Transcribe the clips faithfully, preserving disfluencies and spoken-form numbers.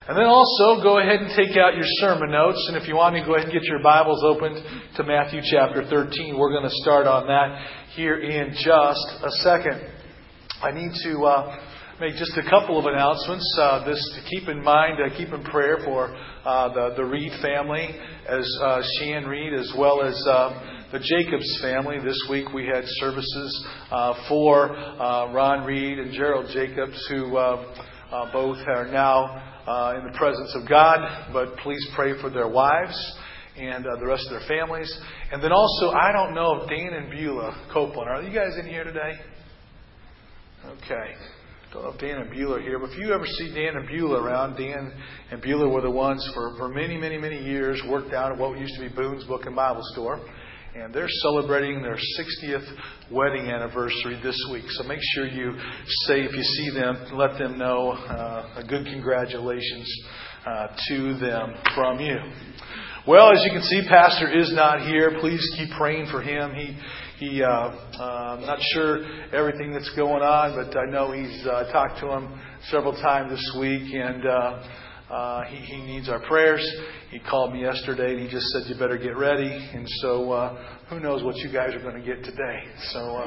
And then also go ahead and take out your sermon notes. And if you want to, go ahead and get your Bibles opened to Matthew chapter thirteen. We're going to start on that here in just a second. I need to uh, make just a couple of announcements. Uh, this to keep in mind, uh, keep in prayer for uh, the, the Reed family, as uh, Shan Reed, as well as uh, the Jacobs family. This week we had services uh, for uh, Ron Reed and Gerald Jacobs, who uh, uh, both are now Uh, in the presence of God, but please pray for their wives and uh, the rest of their families. And then also, I don't know if Dan and Beulah Copeland, are you guys in here today? Okay. Don't know if Dan and Beulah are here, but if you ever see Dan and Beulah around, Dan and Beulah were the ones for, for many, many, many years worked out at what used to be Boone's Book and Bible Store. And they're celebrating their sixtieth wedding anniversary this week. So make sure you say, if you see them, let them know uh, a good congratulations uh, to them from you. Well, as you can see, Pastor is not here. Please keep praying for him. He, he, uh, uh, I'm not sure everything that's going on, but I know he's uh, talked to him several times this week, and uh, Uh, he, he needs our prayers. He called me yesterday and he just said, you better get ready. And so uh, who knows what you guys are going to get today. So uh,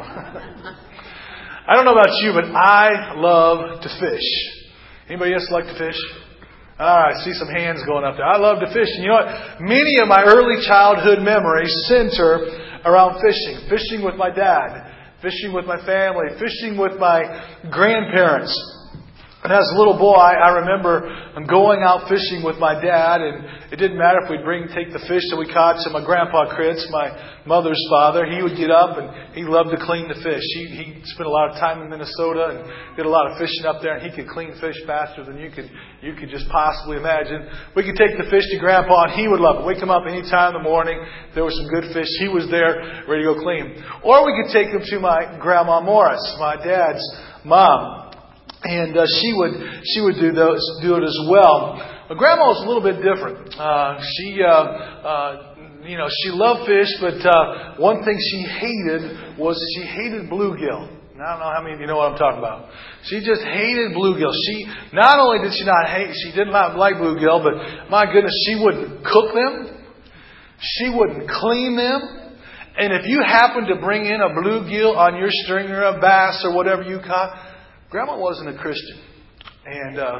I don't know about you, but I love to fish. Anybody else like to fish? All right, I see some hands going up there. I love to fish. And you know what? Many of my early childhood memories center around fishing. Fishing with my dad. Fishing with my family. Fishing with my grandparents. And as a little boy, I remember going out fishing with my dad, and it didn't matter if we'd bring, take the fish that we caught to my grandpa Kritz, my mother's father. He would get up and he loved to clean the fish. He, he spent a lot of time in Minnesota and did a lot of fishing up there, and he could clean fish faster than you could you could just possibly imagine. We could take the fish to Grandpa, and he would love it. Wake him up any time in the morning. There was some good fish. He was there, ready to go clean. Or we could take him to my Grandma Morris, my dad's mom. And uh, she would she would do those do it as well. But Grandma was a little bit different. Uh, she uh, uh, you know she loved fish, but uh, one thing she hated was she hated bluegill. Now, I don't know how many of you know what I'm talking about. She just hated bluegill. She not only did she not hate, she did not like bluegill, but my goodness, she wouldn't cook them. She wouldn't clean them. And if you happen to bring in a bluegill on your stringer, a bass, or whatever you caught, Grandma wasn't a Christian. And uh,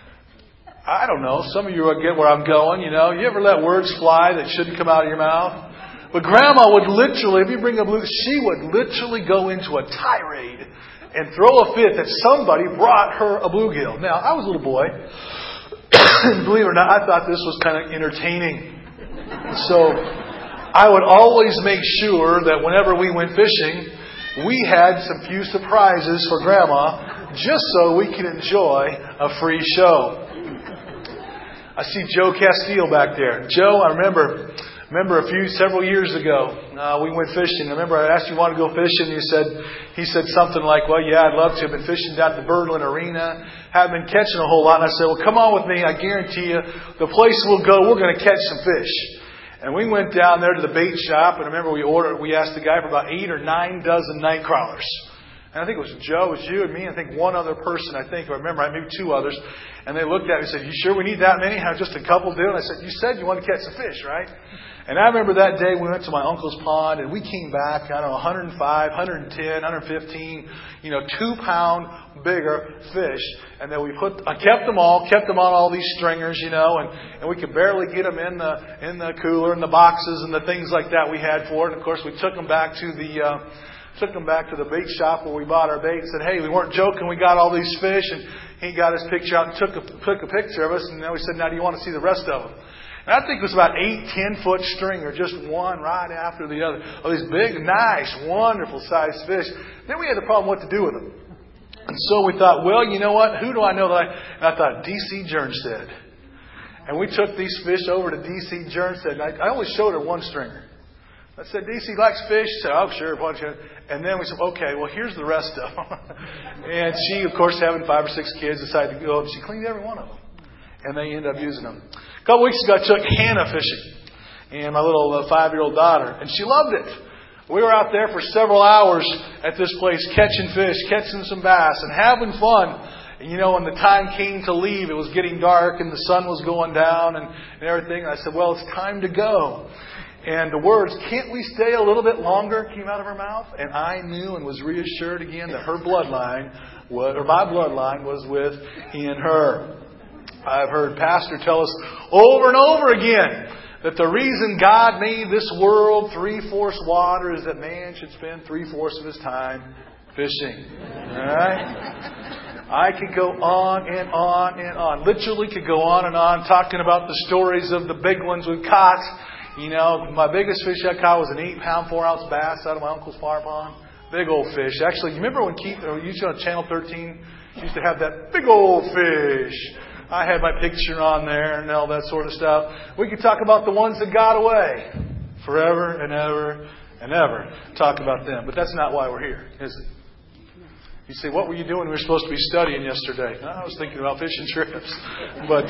I don't know, some of you will get where I'm going, you know. You ever let words fly that shouldn't come out of your mouth? But Grandma would literally, if you bring a blue, she would literally go into a tirade and throw a fit that somebody brought her a bluegill. Now, I was a little boy. Believe it or not, I thought this was kind of entertaining. So I would always make sure that whenever we went fishing, we had some few surprises for Grandma, just so we could enjoy a free show. I see Joe Castile back there. Joe, I remember remember a few several years ago, uh, we went fishing. I remember I asked you, you want to go fishing? You said he said something like, well, yeah, I'd love to. I've been fishing down at the Birdland Arena. Haven't been catching a whole lot. And I said, well, come on with me. I guarantee you, the place we'll go, we're going to catch some fish. And we went down there to the bait shop, and I remember we ordered, we asked the guy for about eight or nine dozen night crawlers. And I think it was Joe, it was you and me, I think one other person, I think, I remember, maybe two others. And they looked at me and said, you sure we need that many? How just a couple do? And I said, you said you want to catch some fish, right? And I remember that day we went to my uncle's pond, and we came back, I don't know, one hundred five, one hundred ten, one hundred fifteen, you know, two pound bigger fish. And then we put, I kept them all, kept them on all these stringers, you know, and, and we could barely get them in the, in the cooler and the boxes and the things like that we had for it. And of course we took them back to the, uh, took them back to the bait shop where we bought our bait and said, hey, we weren't joking, we got all these fish. And he got his picture out and took a, took a picture of us. And then we said, now do you want to see the rest of them? And I think it was about eight, ten foot stringer, just one right after the other. Oh, these big, nice, wonderful sized fish. Then we had the problem what to do with them. And so we thought, well, you know what? Who do I know that I... And I thought, D C Jernstead. And we took these fish over to D C Jernstead. And I, I only showed her one stringer. I said, D C likes fish. She said, oh, sure. And then we said, okay, well, here's the rest of them. And she, of course, having five or six kids, decided to go. And she cleaned every one of them. And they ended up using them. A couple weeks ago, I took Hannah fishing. And my little uh, five-year-old daughter. And she loved it. We were out there for several hours at this place catching fish, catching some bass, and having fun. And, you know, when the time came to leave, it was getting dark and the sun was going down and, and everything. And I said, well, it's time to go. And the words, can't we stay a little bit longer, came out of her mouth. And I knew and was reassured again that her bloodline, was, or my bloodline, was with he and her. I've heard Pastor tell us over and over again that the reason God made this world three-fourths water is that man should spend three-fourths of his time fishing. All right? I could go on and on and on. Literally could go on and on talking about the stories of the big ones we've caught. You know, my biggest fish I caught was an eight-pound, four-ounce bass out of my uncle's fire pond. Big old fish. Actually, you remember when Keith, or used to on Channel thirteen, used to have that big old fish. I had my picture on there and all that sort of stuff. We could talk about the ones that got away forever and ever and ever. Talk about them. But that's not why we're here, is it? You say, what were you doing? We were supposed to be studying yesterday. No, I was thinking about fishing trips. But,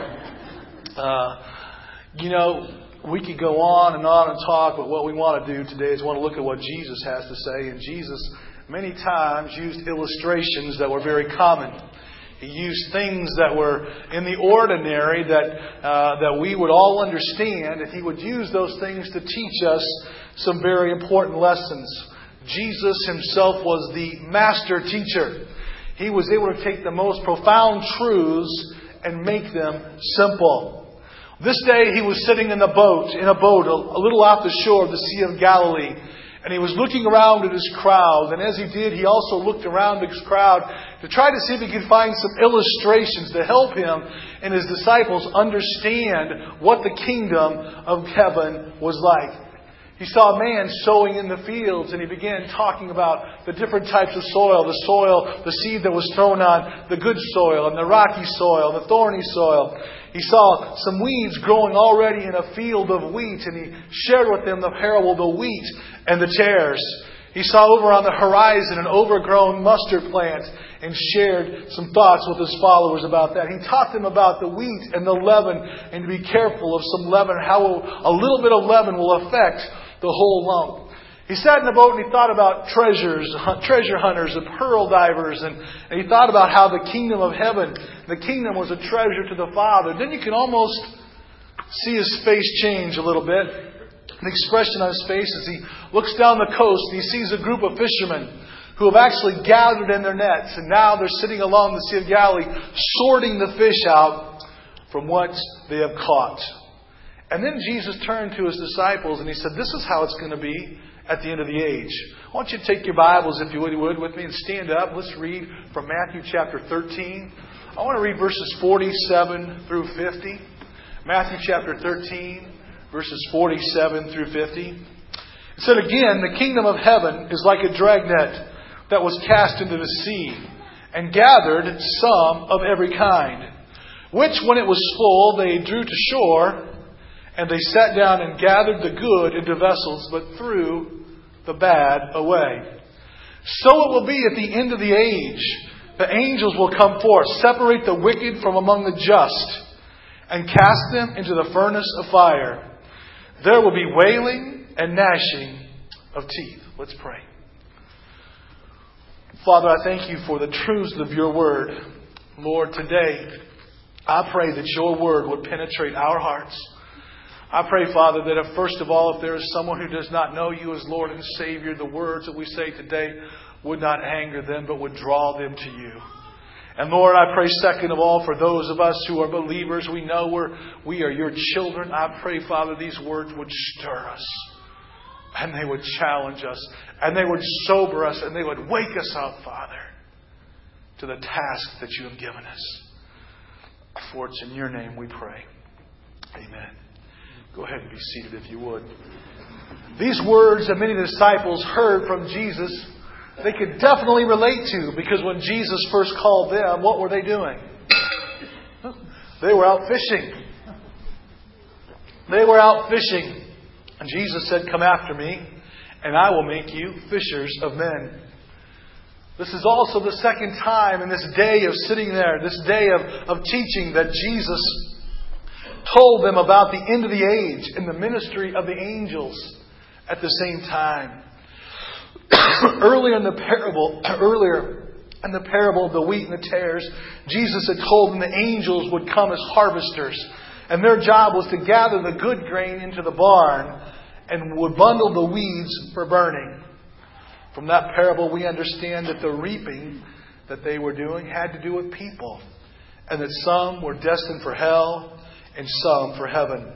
uh, uh, you know, we could go on and on and talk, but what we want to do today is want to look at what Jesus has to say. And Jesus, many times, used illustrations that were very common. He used things that were in the ordinary that uh, that we would all understand, and He would use those things to teach us some very important lessons. Jesus Himself was the master teacher. He was able to take the most profound truths and make them simple. This day He was sitting in a boat, in a boat a little off the shore of the Sea of Galilee. And He was looking around at His crowd. And as He did, He also looked around at His crowd to try to see if He could find some illustrations to help Him and His disciples understand what the kingdom of heaven was like. He saw a man sowing in the fields, and he began talking about the different types of soil. The soil, the seed that was thrown on the good soil, and the rocky soil, the thorny soil. He saw some weeds growing already in a field of wheat, and he shared with them the parable of the wheat and the tares. He saw over on the horizon an overgrown mustard plant and shared some thoughts with His followers about that. He taught them about the wheat and the leaven, and to be careful of some leaven, how a little bit of leaven will affect the whole lump. He sat in the boat and he thought about treasures, treasure hunters and pearl divers. And, and he thought about how the kingdom of heaven, the kingdom was a treasure to the Father. Then you can almost see his face change a little bit. The expression on his face as he looks down the coast and he sees a group of fishermen who have actually gathered in their nets. And now they're sitting along the Sea of Galilee sorting the fish out from what they have caught. And then Jesus turned to His disciples and He said, this is how it's going to be at the end of the age. I want you to take your Bibles, if you would, with me and stand up. Let's read from Matthew chapter thirteen. I want to read verses forty-seven through fifty. Matthew chapter thirteen, verses forty-seven through fifty. It said, again, the kingdom of heaven is like a dragnet that was cast into the sea and gathered some of every kind, which when it was full they drew to shore. And they sat down and gathered the good into vessels, but threw the bad away. So it will be at the end of the age. The angels will come forth, separate the wicked from among the just, and cast them into the furnace of fire. There will be wailing and gnashing of teeth. Let's pray. Father, I thank You for the truths of Your word. Lord, today I pray that Your word would penetrate our hearts. I pray, Father, that if, first of all, if there is someone who does not know You as Lord and Savior, the words that we say today would not anger them, but would draw them to You. And Lord, I pray, second of all, for those of us who are believers, we know we're, we are Your children. I pray, Father, these words would stir us. And they would challenge us. And they would sober us. And they would wake us up, Father, to the task that You have given us. For it's in Your name we pray. Amen. Go ahead and be seated if you would. These words that many of the disciples heard from Jesus, they could definitely relate to, because when Jesus first called them, what were they doing? They were out fishing. They were out fishing. And Jesus said, come after me, and I will make you fishers of men. This is also the second time in this day of sitting there, this day of, of teaching, that Jesus told them about the end of the age and the ministry of the angels at the same time. Earlier in the parable, earlier In the parable of the wheat and the tares, Jesus had told them the angels would come as harvesters. And their job was to gather the good grain into the barn and would bundle the weeds for burning. From that parable, we understand that the reaping that they were doing had to do with people. And that some were destined for hell and some for heaven.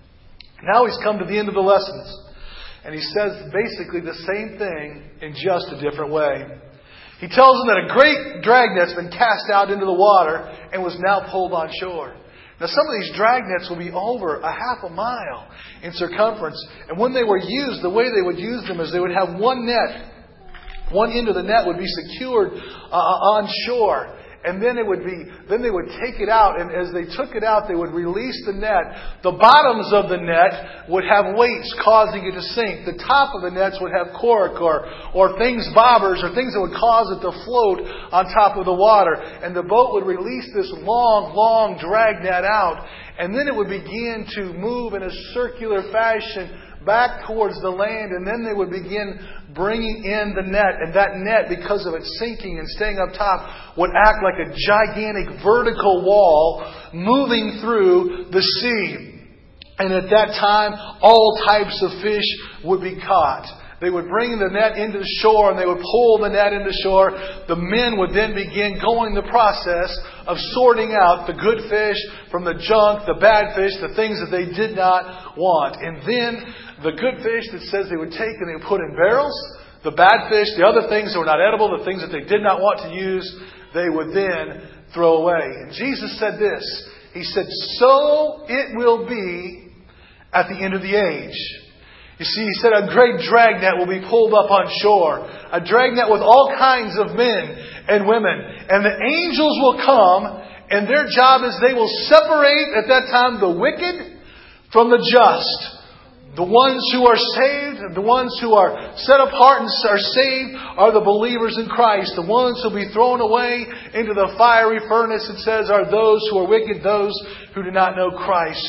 Now he's come to the end of the lessons. And he says basically the same thing in just a different way. He tells them that a great dragnet's been cast out into the water and was now pulled on shore. Now some of these dragnets will be over a half a mile in circumference. And when they were used, the way they would use them is they would have one net. One end of the net would be secured uh, on shore. And then it would be, then they would take it out, and as they took it out, they would release the net. The bottoms of the net would have weights causing it to sink. The top of the nets would have cork or, or things, bobbers, or things that would cause it to float on top of the water. And the boat would release this long, long dragnet out. And then it would begin to move in a circular fashion back towards the land, and then they would begin bringing in the net. And that net, because of its sinking and staying up top, would act like a gigantic vertical wall moving through the sea. And at that time, all types of fish would be caught. They would bring the net into the shore and they would pull the net into shore. The men would then begin going the process of sorting out the good fish from the junk, the bad fish, the things that they did not want. And then the good fish that says they would take and they would put in barrels. The bad fish, the other things that were not edible, the things that they did not want to use, they would then throw away. And Jesus said this. He said, "So it will be at the end of the age." You see, he said a great dragnet will be pulled up on shore. A dragnet with all kinds of men and women. And the angels will come, and their job is they will separate at that time the wicked from the just. The ones who are saved, and the ones who are set apart and are saved are the believers in Christ. The ones who will be thrown away into the fiery furnace, it says, are those who are wicked, those who do not know Christ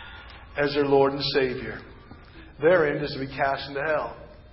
as their Lord and Savior. Their end is to be cast into hell.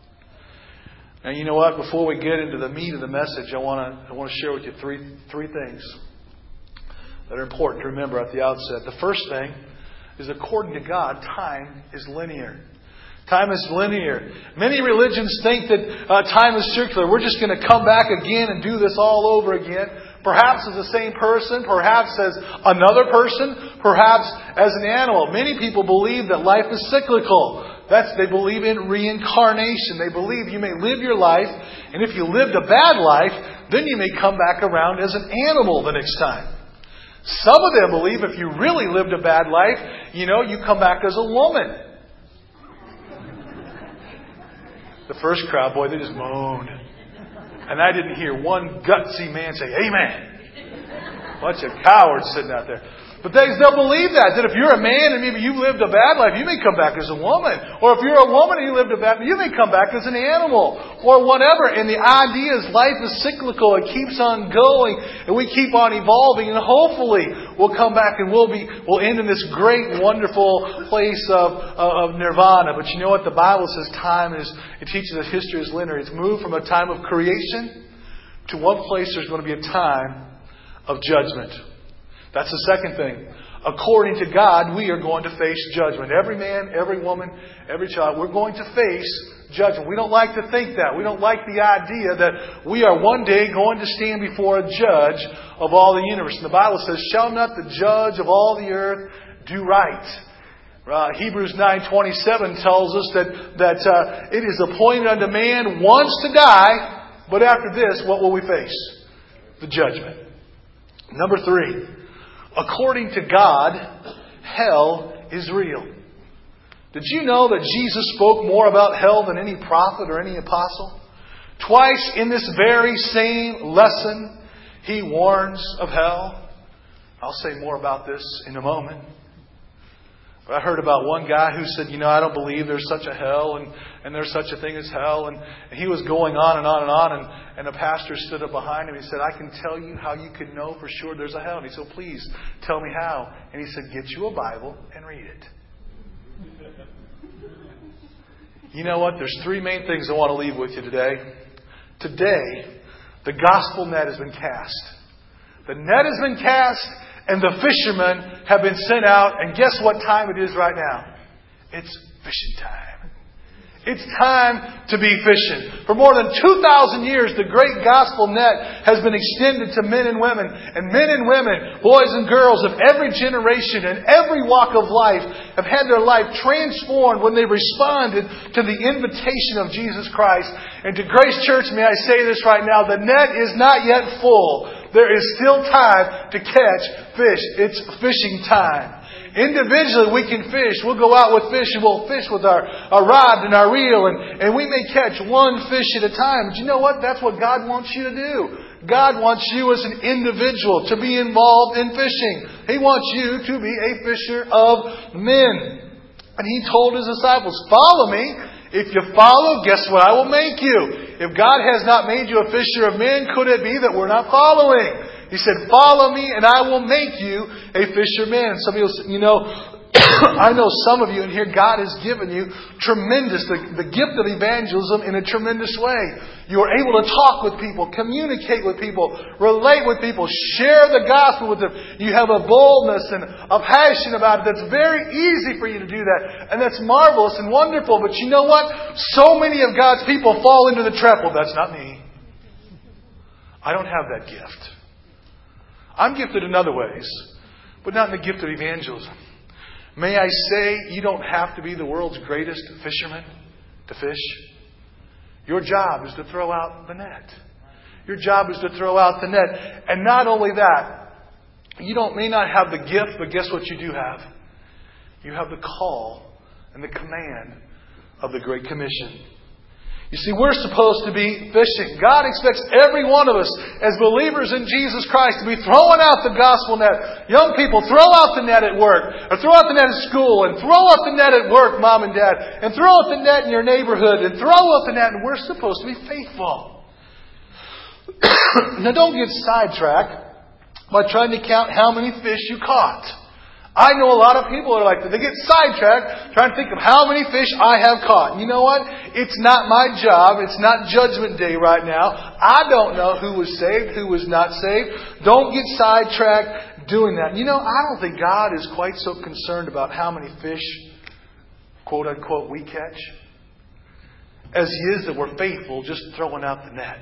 Now, you know what? Before we get into the meat of the message, I want to I want to share with you three three things that are important to remember at the outset. The first thing is, according to God, time is linear. Time is linear. Many religions think that uh, time is circular. We're just going to come back again and do this all over again. Perhaps as the same person, perhaps as another person, perhaps as an animal. Many people believe that life is cyclical. That's, they believe in reincarnation. They believe you may live your life, and if you lived a bad life, then you may come back around as an animal the next time. Some of them believe if you really lived a bad life, you know, you come back as a woman. The first crowd, boy, they just moaned. And I didn't hear one gutsy man say, "Amen." Bunch of cowards sitting out there. But they, they'll believe that, that if you're a man and maybe you lived a bad life, you may come back as a woman. Or if you're a woman and you lived a bad life, you may come back as an animal. Or whatever. And the idea is life is cyclical. It keeps on going. And we keep on evolving. And hopefully we'll come back and we'll be we'll end in this great, wonderful place of, of nirvana. But you know what? The Bible says time is, it teaches us history is linear. It's moved from a time of creation to one place there's going to be a time of judgment. That's the second thing. According to God, we are going to face judgment. Every man, every woman, every child, we're going to face judgment. We don't like to think that. We don't like the idea that we are one day going to stand before a judge of all the universe. And the Bible says, "Shall not the judge of all the earth do right?" Uh, Hebrews nine twenty-seven tells us that, that uh, it is appointed unto man once to die, but after this, what will we face? The judgment. Number three. According to God, hell is real. Did you know that Jesus spoke more about hell than any prophet or any apostle? Twice in this very same lesson, He warns of hell. I'll say more about this in a moment. But I heard about one guy who said, you know, I don't believe there's such a hell and, and there's such a thing as hell. And, and he was going on and on and on. And, and a pastor stood up behind him. He said, I can tell you how you can know for sure there's a hell. And he said, please tell me how. And he said, get you a Bible and read it. You know what? There's three main things I want to leave with you today. Today, The gospel net has been cast. The net has been cast, and the fishermen have been sent out. And guess what time it is right now? It's fishing time. It's time to be fishing. For more than two thousand years, the great gospel net has been extended to men and women. And men and women, boys and girls of every generation and every walk of life have had their life transformed when they responded to the invitation of Jesus Christ. And to Grace Church, may I say this right now, the net is not yet full. There is still time to catch fish. It's fishing time. Individually, we can fish. We'll go out with fish and we'll fish with our, our rod and our reel. And, and we may catch one fish at a time. But you know what? That's what God wants you to do. God wants you as an individual to be involved in fishing. He wants you to be a fisher of men. And He told His disciples, follow me. If you follow, guess what I will make you? If God has not made you a fisher of men, could it be that we're not following? He said, follow me and I will make you a fisherman. Some people say, you know, I know some of you in here, God has given you tremendous, the, the gift of evangelism in a tremendous way. You are able to talk with people, communicate with people, relate with people, share the gospel with them. You have a boldness and a passion about it that's very easy for you to do that. And that's marvelous and wonderful. But you know what? So many of God's people fall into the trap. Well, that's not me. I don't have that gift. I'm gifted in other ways, but not in the gift of evangelism. May I say, you don't have to be the world's greatest fisherman to fish. Your job is to throw out the net. Your job is to throw out the net. And not only that, you don't may not have the gift, but guess what you do have? You have the call and the command of the Great Commission. You see, we're supposed to be fishing. God expects every one of us as believers in Jesus Christ to be throwing out the gospel net. Young people, throw out the net at work. Or throw out the net at school. And throw out the net at work, Mom and Dad. And throw out the net in your neighborhood. And throw out the net. And we're supposed to be faithful. Now don't get sidetracked by trying to count how many fish you caught. I know a lot of people are like that. They get sidetracked trying to think of how many fish I have caught. And you know what? It's not my job. It's not Judgment Day right now. I don't know who was saved, who was not saved. Don't get sidetracked doing that. You know, I don't think God is quite so concerned about how many fish, quote unquote, we catch, as He is that we're faithful just throwing out the net.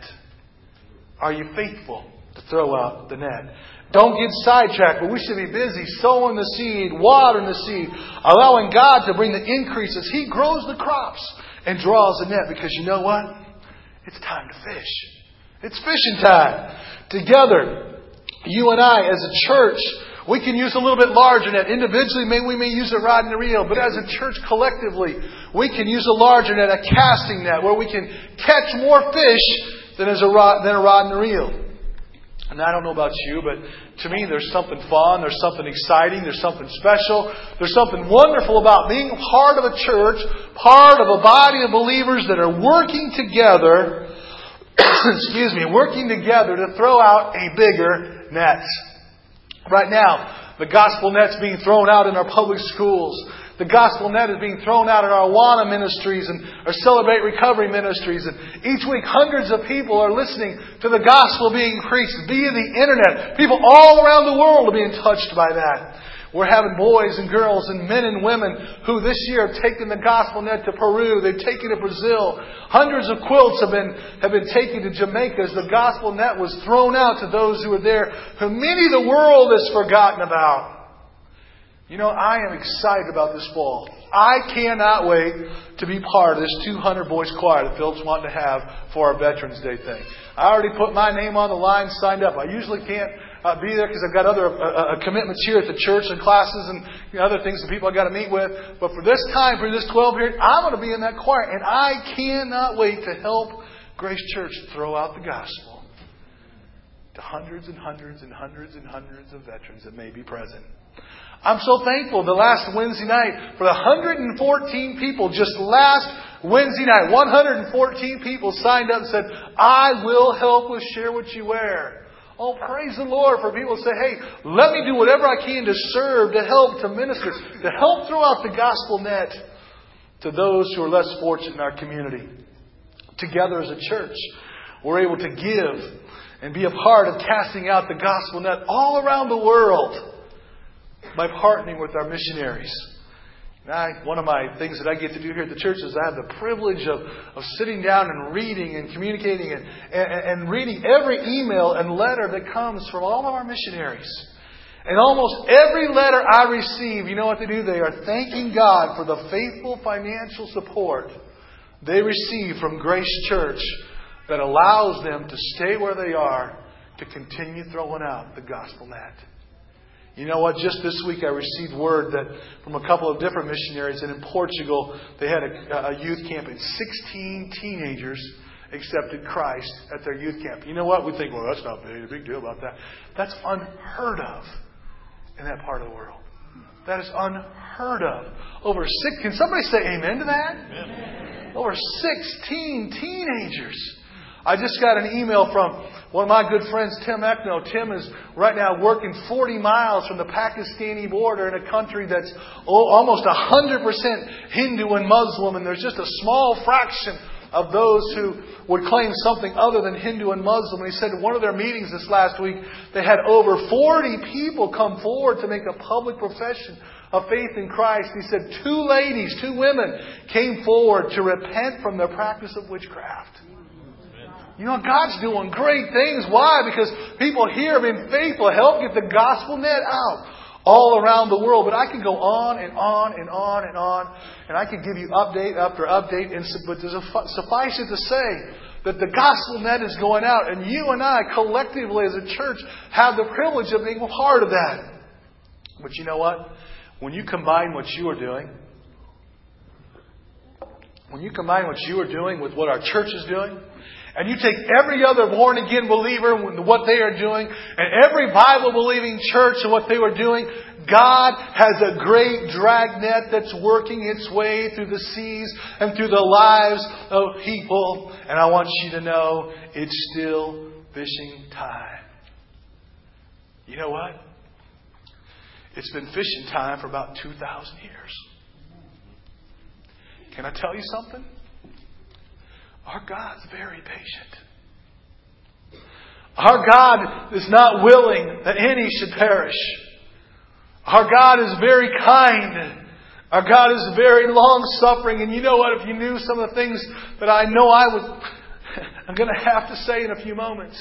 Are you faithful to throw out the net? Don't get sidetracked, but we should be busy sowing the seed, watering the seed, allowing God to bring the increases. He grows the crops and draws the net because you know what? It's time to fish. It's fishing time. Together, you and I as a church, we can use a little bit larger net. Individually, maybe we may use a rod and a reel, but as a church collectively, we can use a larger net, a casting net, where we can catch more fish than as a rod, than a rod and a reel. And I don't know about you, but to me there's something fun, there's something exciting, there's something special, there's something wonderful about being part of a church, part of a body of believers that are working together, excuse me, working together to throw out a bigger net. Right now, the gospel net's being thrown out in our public schools. The gospel net is being thrown out in our Awana ministries and our Celebrate Recovery ministries. And each week, hundreds of people are listening to the gospel being preached via the internet. People all around the world are being touched by that. We're having boys and girls and men and women who this year have taken the gospel net to Peru. They've taken it to Brazil. Hundreds of quilts have been, have been taken to Jamaica as the gospel net was thrown out to those who were there, who many the world has forgotten about. You know, I am excited about this fall. I cannot wait to be part of this two hundred boys choir that Philip's wanting to have for our Veterans Day thing. I already put my name on the line, signed up. I usually can't uh, be there because I've got other uh, uh, commitments here at the church and classes and you know, other things and people I've got to meet with. But for this time, for this twelve period, I'm going to be in that choir. And I cannot wait to help Grace Church throw out the gospel to hundreds and hundreds and hundreds and hundreds of veterans that may be present. I'm so thankful the last Wednesday night for the one hundred fourteen people, just last Wednesday night, one hundred fourteen people signed up and said, I will help with Share What You Wear. Oh, praise the Lord for people to say, hey, let me do whatever I can to serve, to help, to minister, to help throw out the gospel net to those who are less fortunate in our community. Together as a church, we're able to give and be a part of casting out the gospel net all around the world by partnering with our missionaries. And I, one of my things that I get to do here at the church is I have the privilege of, of sitting down and reading and communicating and, and, and reading every email and letter that comes from all of our missionaries. And almost every letter I receive, you know what they do? They are thanking God for the faithful financial support they receive from Grace Church that allows them to stay where they are to continue throwing out the gospel net. You know what? Just this week I received word that from a couple of different missionaries that in Portugal they had a, a youth camp and sixteen teenagers accepted Christ at their youth camp. You know what? We think, well, that's not big, a big deal about that. That's unheard of in that part of the world. That is unheard of. Over six. Can somebody say amen to that? Amen. Over sixteen teenagers. I just got an email from one of my good friends, Tim Eckno. Tim is right now working forty miles from the Pakistani border in a country that's oh, almost one hundred percent Hindu and Muslim. And there's just a small fraction of those who would claim something other than Hindu and Muslim. And he said at one of their meetings this last week, they had over forty people come forward to make a public profession of faith in Christ. He said two ladies, two women came forward to repent from their practice of witchcraft. You know, God's doing great things. Why? Because people here have been faithful. Help get the gospel net out all around the world. But I can go on and on and on and on. And I can give you update after update. And but there's a, suffice it to say that the gospel net is going out. And you and I collectively as a church have the privilege of being a part of that. But you know what? When you combine what you are doing, when you combine what you are doing with what our church is doing, and you take every other born-again believer and what they are doing, and every Bible-believing church and what they were doing, God has a great dragnet that's working its way through the seas and through the lives of people. And I want you to know it's still fishing time. You know what? It's been fishing time for about two thousand years. Can I tell you something? Our God's very patient. Our God is not willing that any should perish. Our God is very kind. Our God is very long-suffering. And you know what? If you knew some of the things that I know I would, I'm going to have to say in a few moments.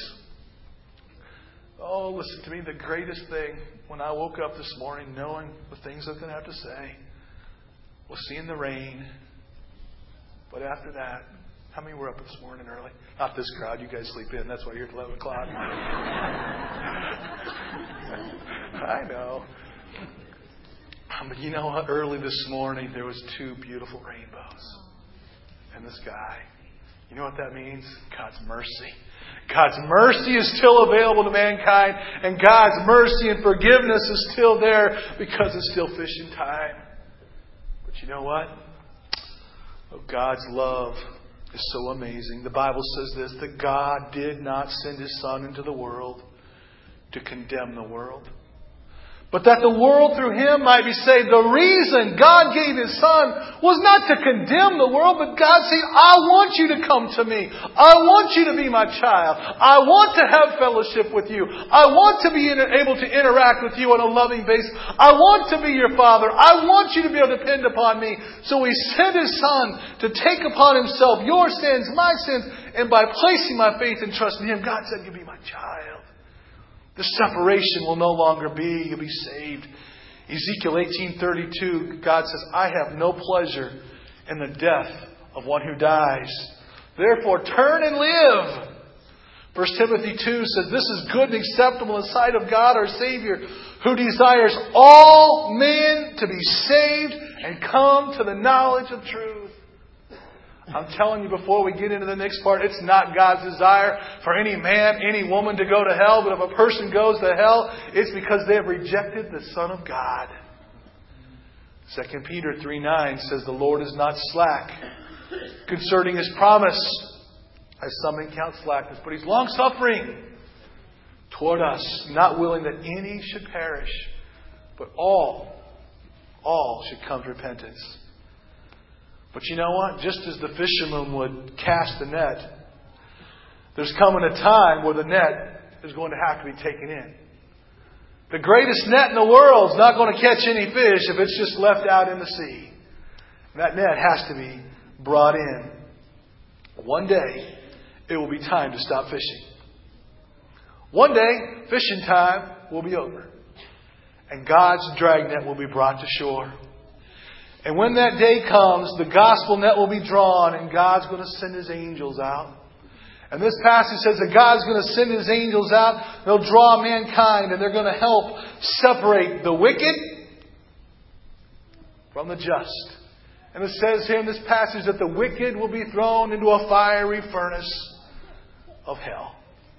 Oh, listen to me. The greatest thing when I woke up this morning knowing the things I was going to have to say was seeing the rain. But after that, how many were up this morning early? Not this crowd. You guys sleep in. That's why you're at eleven o'clock. I know. But you know what? Early this morning, there was two beautiful rainbows in the sky. You know what that means? God's mercy. God's mercy is still available to mankind. And God's mercy and forgiveness is still there because it's still fishing time. But you know what? Oh, God's love is so amazing. The Bible says this, that God did not send His Son into the world to condemn the world, but that the world through Him might be saved. The reason God gave His Son was not to condemn the world, but God said, I want you to come to me. I want you to be my child. I want to have fellowship with you. I want to be able to interact with you on a loving basis. I want to be your Father. I want you to be able to depend upon me. So He sent His Son to take upon Himself your sins, my sins, and by placing my faith and trust in Him, God said, you'll be my child. The separation will no longer be. You'll be saved. Ezekiel eighteen thirty-two, God says, I have no pleasure in the death of one who dies. Therefore, turn and live. First Timothy two says, this is good and acceptable in the sight of God our Savior, who desires all men to be saved and come to the knowledge of truth. I'm telling you before we get into the next part, it's not God's desire for any man, any woman to go to hell. But if a person goes to hell, it's because they have rejected the Son of God. Second Peter three nine says, the Lord is not slack concerning His promise, as some men count slackness, but He's long-suffering toward us, not willing that any should perish, but all, all should come to repentance. But you know what? Just as the fisherman would cast the net, there's coming a time where the net is going to have to be taken in. The greatest net in the world is not going to catch any fish if it's just left out in the sea. That net has to be brought in. One day, it will be time to stop fishing. One day, fishing time will be over. And God's dragnet will be brought to shore. And when that day comes, the gospel net will be drawn and God's going to send His angels out. And this passage says that God's going to send His angels out. They'll draw mankind and they're going to help separate the wicked from the just. And it says here in this passage that the wicked will be thrown into a fiery furnace of hell.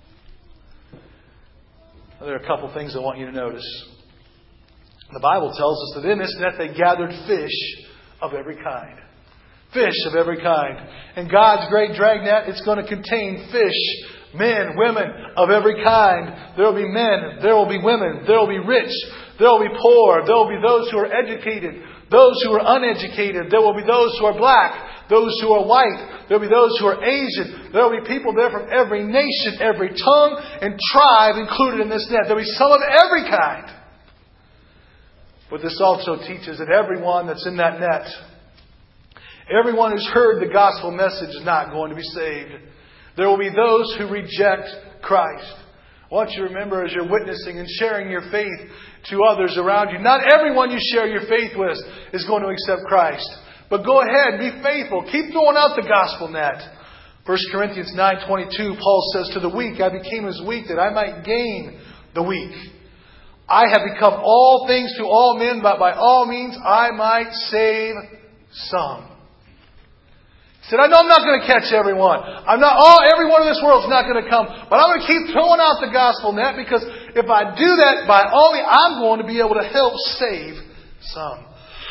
Now, there are a couple things I want you to notice. The Bible tells us that in this net they gathered fish of every kind. Fish of every kind. In God's great dragnet, it's going to contain fish, men, women of every kind. There will be men, there will be women, there will be rich, there will be poor, there will be those who are educated, those who are uneducated, there will be those who are black, those who are white, there will be those who are Asian, there will be people there from every nation, every tongue and tribe included in this net. There will be some of every kind. But this also teaches that everyone that's in that net, everyone who's heard the gospel message is not going to be saved. There will be those who reject Christ. I want you to remember as you're witnessing and sharing your faith to others around you, not everyone you share your faith with is going to accept Christ. But go ahead, be faithful. Keep throwing out the gospel net. First Corinthians nine twenty-two, Paul says, "To the weak I became as weak, that I might gain the weak. I have become all things to all men, but by all means I might save some." He said, I know I'm not going to catch everyone. I'm not, all, everyone in this world is not going to come. But I'm going to keep throwing out the gospel net because if I do that, by all means, I'm going to be able to help save some.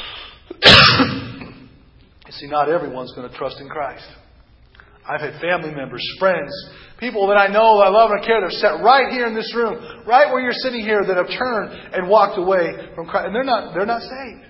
You see, not everyone's going to trust in Christ. I've had family members, friends, people that I know, that I love and I care, that have sat right here in this room, right where you're sitting here, that have turned and walked away from Christ. And they're not, they're not saved.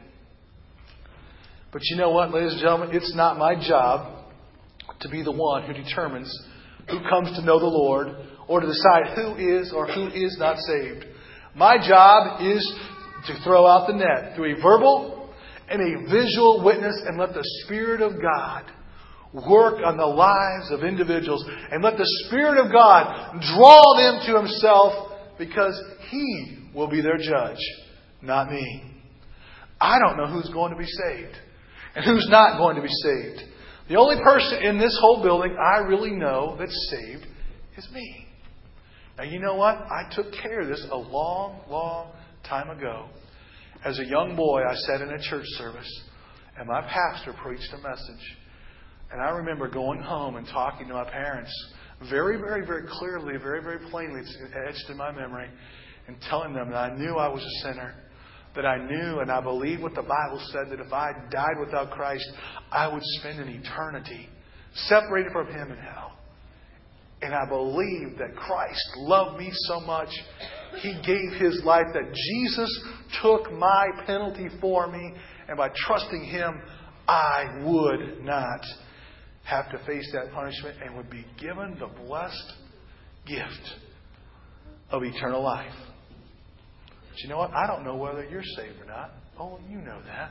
But you know what, ladies and gentlemen? It's not my job to be the one who determines who comes to know the Lord or to decide who is or who is not saved. My job is to throw out the net through a verbal and a visual witness and let the Spirit of God work on the lives of individuals and let the Spirit of God draw them to Himself because He will be their judge, not me. I don't know who's going to be saved and who's not going to be saved. The only person in this whole building I really know that's saved is me. Now, you know what? I took care of this a long, long time ago. As a young boy, I sat in a church service and my pastor preached a message. And I remember going home and talking to my parents very, very, very clearly, very, very plainly, it's etched in my memory, and telling them that I knew I was a sinner. That I knew and I believed what the Bible said, that if I died without Christ, I would spend an eternity separated from Him in hell. And I believed that Christ loved me so much, He gave His life, that Jesus took my penalty for me, and by trusting Him, I would not have to face that punishment and would be given the blessed gift of eternal life. But you know what? I don't know whether you're saved or not. Oh, you know that.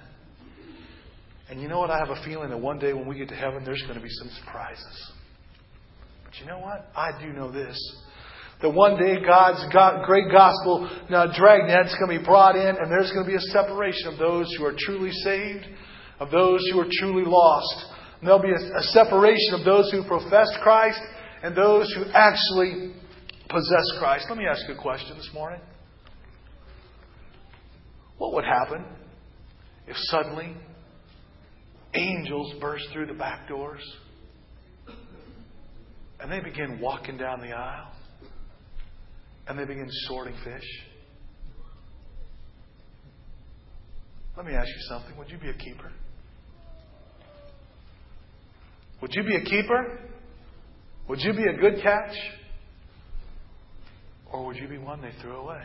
And you know what? I have a feeling that one day when we get to heaven, there's going to be some surprises. But you know what? I do know this. That one day God's great gospel now dragnet's going to be brought in and there's going to be a separation of those who are truly saved, of those who are truly lost. And there'll be a, a separation of those who professed Christ and those who actually possess Christ. Let me ask you a question this morning. What would happen if suddenly angels burst through the back doors and they begin walking down the aisle and they begin sorting fish? Let me ask you something. Would you be a keeper? Would you be a keeper? Would you be a good catch? Or would you be one they threw away?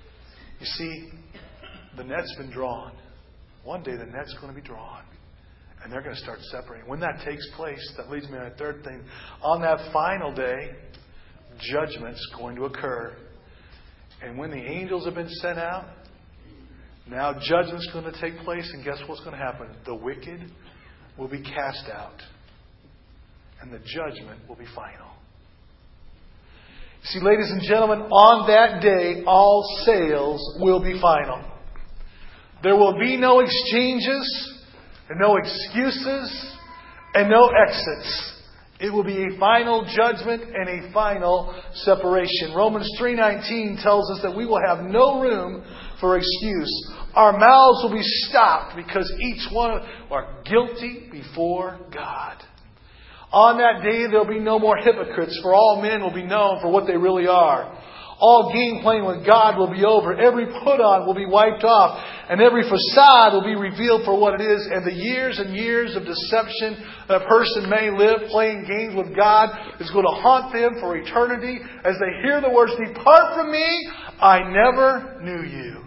You see, the net's been drawn. One day the net's going to be drawn. And they're going to start separating. When that takes place, that leads me to that third thing. On that final day, judgment's going to occur. And when the angels have been sent out, now judgment's going to take place. And guess what's going to happen? The wicked will be cast out. And the judgment will be final. See, ladies and gentlemen, on that day, all sales will be final. There will be no exchanges, and no excuses, and no exits. It will be a final judgment and a final separation. Romans three nineteen tells us that we will have no room for excuse. Our mouths will be stopped because each one of us are guilty before God. On that day, there will be no more hypocrites, for all men will be known for what they really are. All game playing with God will be over. Every put-on will be wiped off. And every facade will be revealed for what it is. And the years and years of deception that a person may live playing games with God is going to haunt them for eternity as they hear the words, "Depart from me, I never knew you."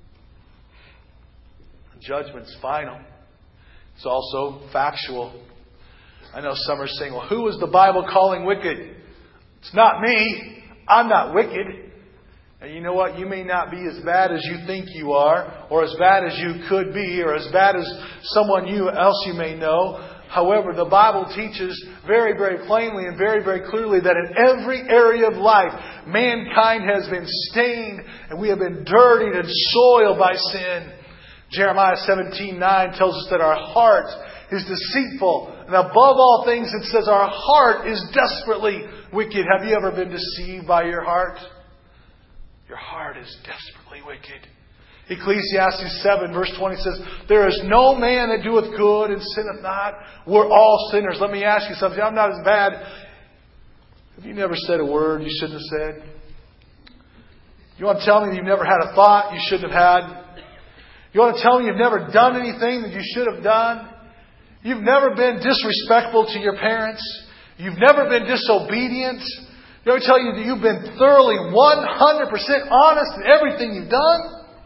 Judgment's final. It's also factual. I know some are saying, well, who is the Bible calling wicked? It's not me. I'm not wicked. And you know what? You may not be as bad as you think you are, or as bad as you could be, or as bad as someone you else you may know. However, the Bible teaches very, very plainly and very, very clearly that in every area of life, mankind has been stained and we have been dirtied and soiled by sin. Jeremiah seventeen nine tells us that our heart is deceitful. And above all things, it says our heart is desperately wicked. Have you ever been deceived by your heart? Your heart is desperately wicked. Ecclesiastes seven verse twenty says, "There is no man that doeth good and sinneth not." We're all sinners. Let me ask you something. I'm not as bad. Have you never said a word you shouldn't have said? You want to tell me you've never had a thought you shouldn't have had? You want to tell me you've never done anything that you should have done? You've never been disrespectful to your parents? You've never been disobedient? You ever tell you that you've been thoroughly one hundred percent honest in everything you've done?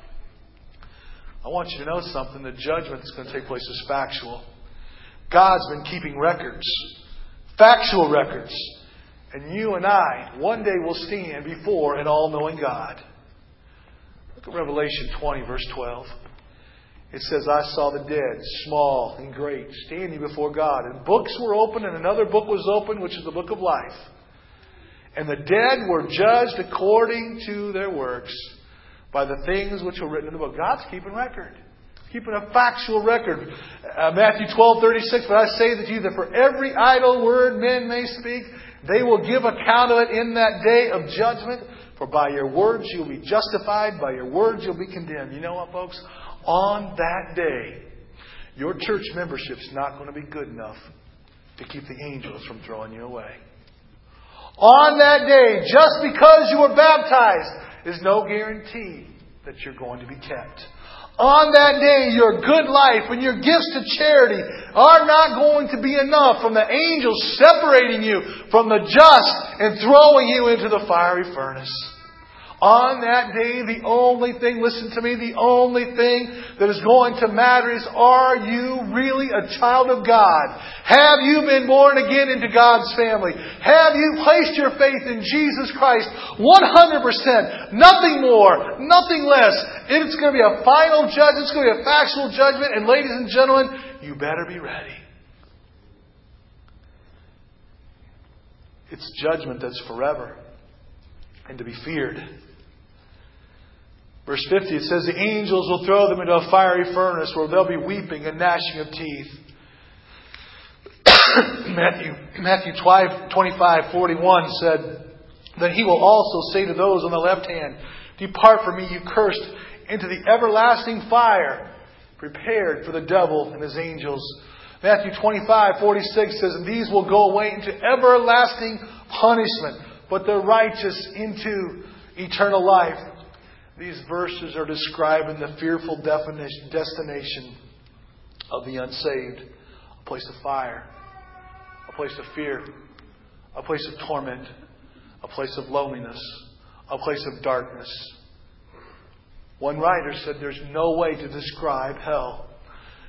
I want you to know something. The judgment that's going to take place is factual. God's been keeping records. Factual records. And you and I, one day will stand before an all-knowing God. Look at Revelation twenty, verse twelve. It says, "I saw the dead, small and great, standing before God. And books were opened, and another book was opened, which is the book of life. And the dead were judged according to their works by the things which were written in the book." God's keeping record. Keeping a factual record. Uh, Matthew twelve thirty-six, "But I say that to you that for every idle word men may speak, they will give account of it in that day of judgment. For by your words you'll be justified, by your words you'll be condemned." You know what, folks? On that day, your church membership's not going to be good enough to keep the angels from throwing you away. On that day, just because you were baptized is no guarantee that you're going to be kept. On that day, your good life and your gifts to charity are not going to be enough from the angels separating you from the just and throwing you into the fiery furnace. On that day, the only thing, listen to me, the only thing that is going to matter is, are you really a child of God? Have you been born again into God's family? Have you placed your faith in Jesus Christ one hundred percent? Nothing more, nothing less. It's going to be a final judgment. It's going to be a factual judgment. And ladies and gentlemen, you better be ready. It's judgment that's forever and to be feared. Verse fifty, it says, "The angels will throw them into a fiery furnace where there'll be weeping and gnashing of teeth." Matthew, Matthew twenty-five forty-one said, "Then he will also say to those on the left hand, 'Depart from me, you cursed, into the everlasting fire, prepared for the devil and his angels.'" Matthew twenty-five forty-six says, "And these will go away into everlasting punishment, but the righteous into eternal life." These verses are describing the fearful definition, destination of the unsaved. A place of fire. A place of fear. A place of torment. A place of loneliness. A place of darkness. One writer said there's no way to describe hell.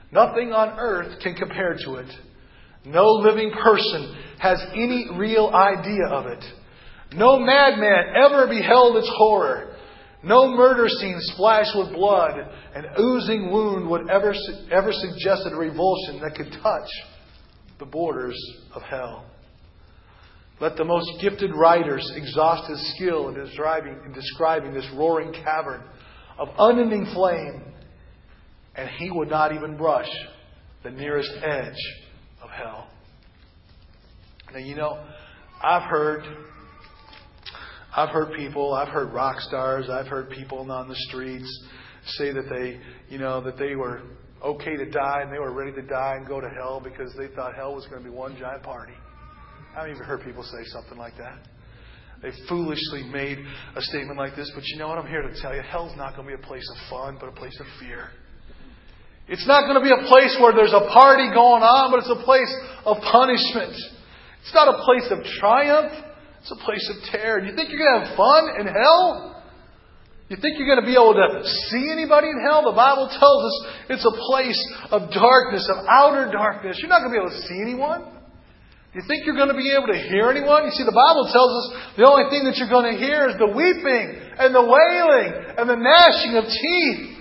Nothing on earth can compare to it. No living person has any real idea of it. No madman ever beheld its horror. No murder scene splashed with blood and oozing wound would ever, ever suggested a revulsion that could touch the borders of hell. Let the most gifted writers exhaust his skill in describing, in describing this roaring cavern of unending flame, and he would not even brush the nearest edge of hell. Now, you know, I've heard, I've heard people, I've heard rock stars, I've heard people on the streets say that they, you know, that they were okay to die and they were ready to die and go to hell because they thought hell was going to be one giant party. I've even heard people say something like that. They foolishly made a statement like this, but you know what? I'm here to tell you, hell's not going to be a place of fun, but a place of fear. It's not going to be a place where there's a party going on, but it's a place of punishment. It's not a place of triumph. It's a place of terror. You think you're going to have fun in hell? You think you're going to be able to see anybody in hell? The Bible tells us it's a place of darkness, of outer darkness. You're not going to be able to see anyone. You think you're going to be able to hear anyone? You see, the Bible tells us the only thing that you're going to hear is the weeping and the wailing and the gnashing of teeth.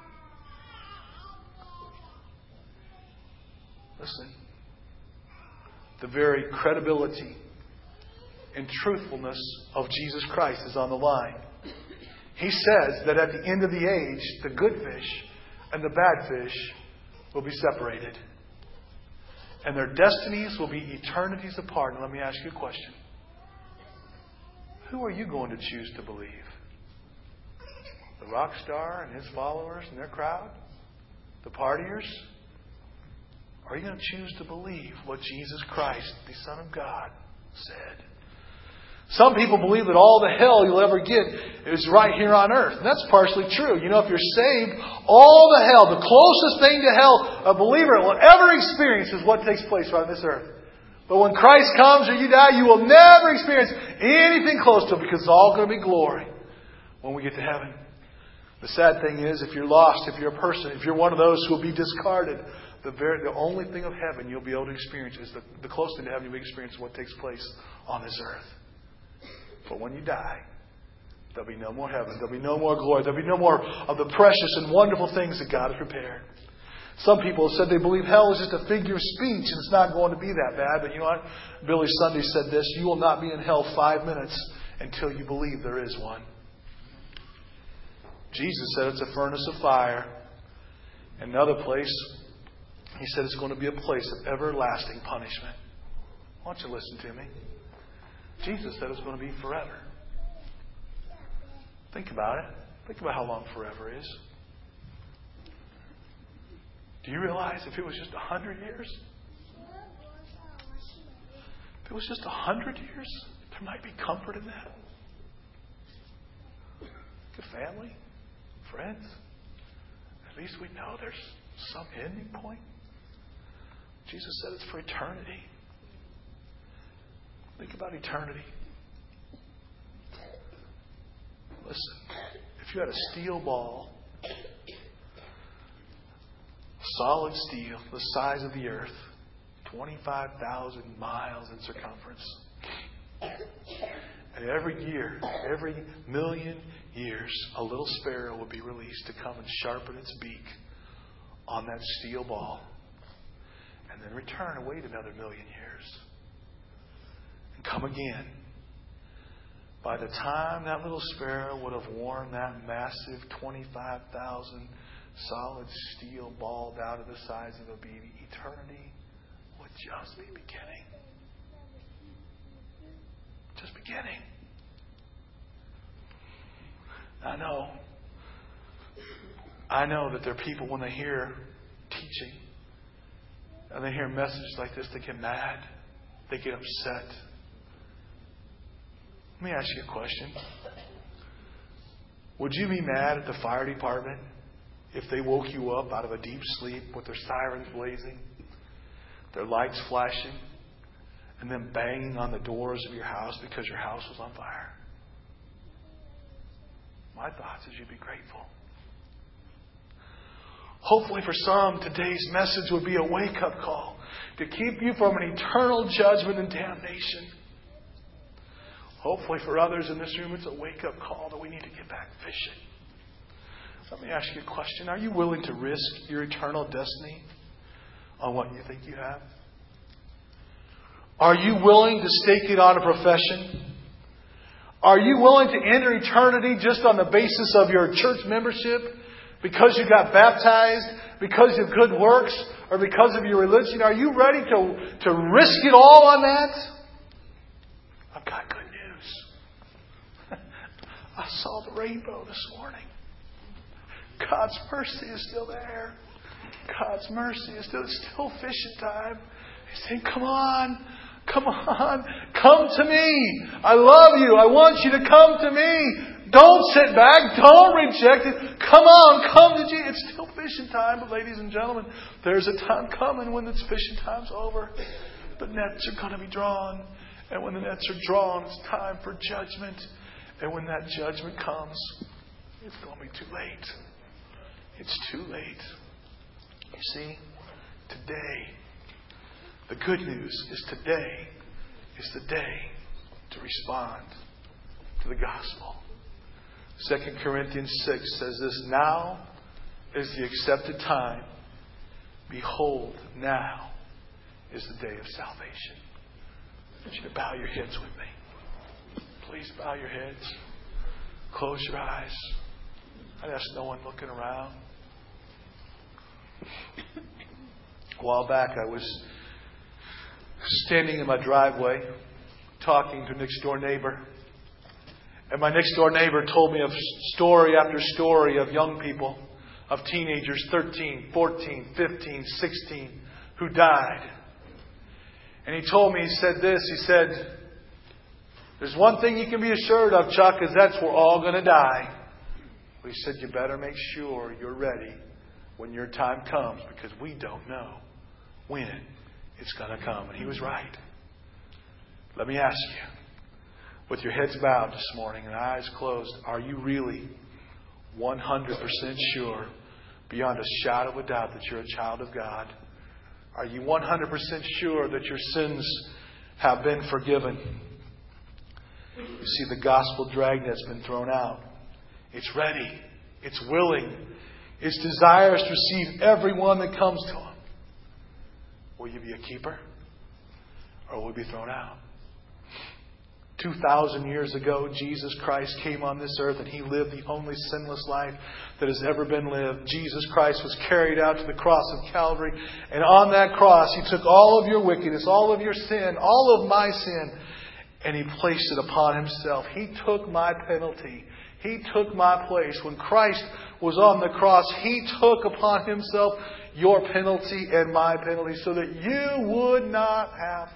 Listen. The very credibility and truthfulness of Jesus Christ is on the line. He says that at the end of the age, the good fish and the bad fish will be separated. And their destinies will be eternities apart. And let me ask you a question. Who are you going to choose to believe? The rock star and his followers and their crowd? The partiers? Or are you going to choose to believe what Jesus Christ, the Son of God, said? Some people believe that all the hell you'll ever get is right here on earth. And that's partially true. You know, if you're saved, all the hell, the closest thing to hell a believer will ever experience is what takes place right on this earth. But when Christ comes or you die, you will never experience anything close to it because it's all going to be glory when we get to heaven. The sad thing is, if you're lost, if you're a person, if you're one of those who will be discarded, the very the only thing of heaven you'll be able to experience is the, the closest thing to heaven you'll be experiencing what takes place on this earth. But when you die, there'll be no more heaven. There'll be no more glory. There'll be no more of the precious and wonderful things that God has prepared. Some people have said they believe hell is just a figure of speech and it's not going to be that bad. But you know what? Billy Sunday said this: you will not be in hell five minutes until you believe there is one. Jesus said it's a furnace of fire. Another place, He said it's going to be a place of everlasting punishment. Why don't you listen to me? Jesus said it's going to be forever. Think about it. Think about how long forever is. Do you realize if it was just a hundred years? If it was just a hundred years, there might be comfort in that. Good family, friends. At least we know there's some ending point. Jesus said it's for eternity. Think about eternity. Listen, if you had a steel ball, solid steel, the size of the earth, twenty-five thousand miles in circumference, and every year, every million years, a little sparrow will be released to come and sharpen its beak on that steel ball, and then return and wait another million years. Come again. By the time that little sparrow would have worn that massive twenty-five thousand solid steel ball down to the size of a baby, eternity would just be beginning. Just beginning. I know. I know that there are people when they hear teaching and they hear messages like this, they get mad. They get upset. Let me ask you a question. Would you be mad at the fire department if they woke you up out of a deep sleep with their sirens blazing, their lights flashing, and then banging on the doors of your house because your house was on fire? My thoughts is you'd be grateful. Hopefully for some, today's message would be a wake-up call to keep you from an eternal judgment and damnation. Hopefully for others in this room, it's a wake-up call that we need to get back fishing. Let me ask you a question. Are you willing to risk your eternal destiny on what you think you have? Are you willing to stake it on a profession? Are you willing to enter eternity just on the basis of your church membership? Because you got baptized? Because of good works? Or because of your religion? Are you ready to, to risk it all on that? I've got good news. I saw the rainbow this morning. God's mercy is still there. God's mercy is still, it's still fishing time. He's saying, come on. Come on. Come to me. I love you. I want you to come to me. Don't sit back. Don't reject it. Come on. Come to Jesus. It's still fishing time. But ladies and gentlemen, there's a time coming when this fishing time's over. The nets are going to be drawn. And when the nets are drawn, it's time for judgment. And when that judgment comes, it's going to be too late. It's too late. You see, today, the good news is today is the day to respond to the gospel. Second Corinthians six says this, now is the accepted time. Behold, now is the day of salvation. I want you to bow your heads with me. Please bow your heads. Close your eyes. I'd ask no one looking around. A while back I was standing in my driveway talking to a next door neighbor. And my next door neighbor told me of story after story of young people, of teenagers, thirteen, fourteen, fifteen, sixteen, who died. And he told me, he said this, he said, there's one thing you can be assured of, Chuck, is that's we're all going to die. He said, you better make sure you're ready when your time comes, because we don't know when it's going to come. And he was right. Let me ask you, with your heads bowed this morning and eyes closed, are you really one hundred percent sure, beyond a shadow of a doubt, that you're a child of God? Are you one hundred percent sure that your sins have been forgiven? You see, the gospel dragnet's been thrown out. It's ready. It's willing. It's desirous to receive everyone that comes to Him. Will you be a keeper? Or will you be thrown out? Two thousand years ago, Jesus Christ came on this earth and He lived the only sinless life that has ever been lived. Jesus Christ was carried out to the cross of Calvary. And on that cross, He took all of your wickedness, all of your sin, all of my sin, and He placed it upon Himself. He took my penalty. He took my place. When Christ was on the cross, He took upon Himself your penalty and my penalty so that you would not have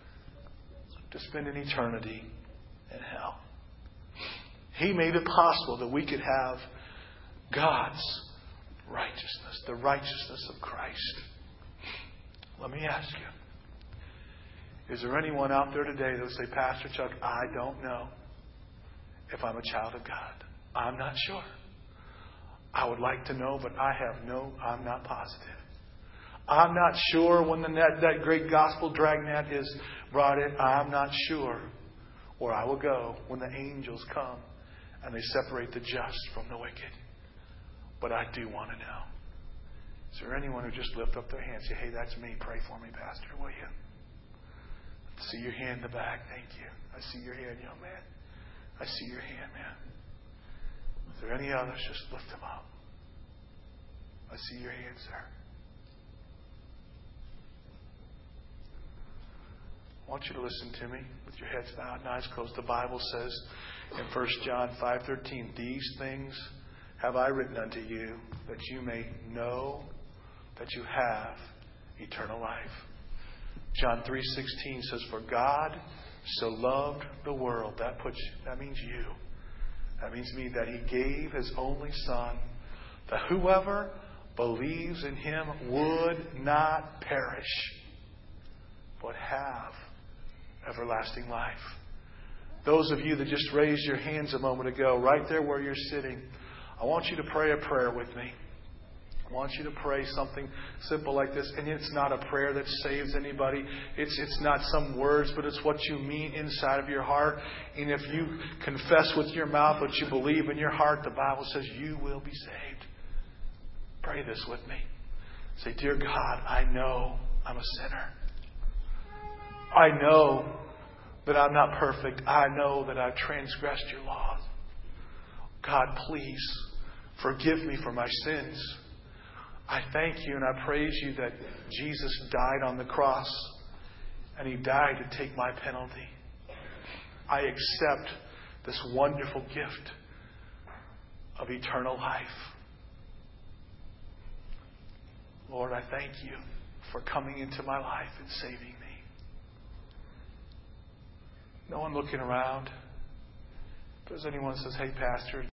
to spend an eternity in hell. He made it possible that we could have God's righteousness, the righteousness of Christ. Let me ask you, is there anyone out there today that would say, Pastor Chuck, I don't know if I'm a child of God? I'm not sure. I would like to know, but I have no, I'm not positive. I'm not sure when the net, that great gospel dragnet is brought in. I'm not sure where I will go when the angels come and they separate the just from the wicked. But I do want to know. Is there anyone who just lift up their hand and say, hey, that's me. Pray for me, Pastor, will you? I see your hand in the back. Thank you. I see your hand, young man. I see your hand, man. Is there any others? Just lift them up. I see your hand, sir. I want you to listen to me with your heads bowed and eyes closed. The Bible says in First John five thirteen, these things have I written unto you, that you may know that you have eternal life. John three sixteen says, for God so loved the world. That puts that means you. That means me, that He gave His only Son, that whoever believes in Him would not perish, but have everlasting life. Those of you that just raised your hands a moment ago, right there where you're sitting, I want you to pray a prayer with me. I want you to pray something simple like this. And it's not a prayer that saves anybody. It's, it's not some words, but it's what you mean inside of your heart. And if you confess with your mouth what you believe in your heart, the Bible says you will be saved. Pray this with me. Say, dear God, I know I'm a sinner. I know that I'm not perfect. I know that I've transgressed your laws. God, please forgive me for my sins. I thank you and I praise you that Jesus died on the cross and He died to take my penalty. I accept this wonderful gift of eternal life. Lord, I thank you for coming into my life and saving me. No one looking around. If there's anyone who says, hey, Pastor,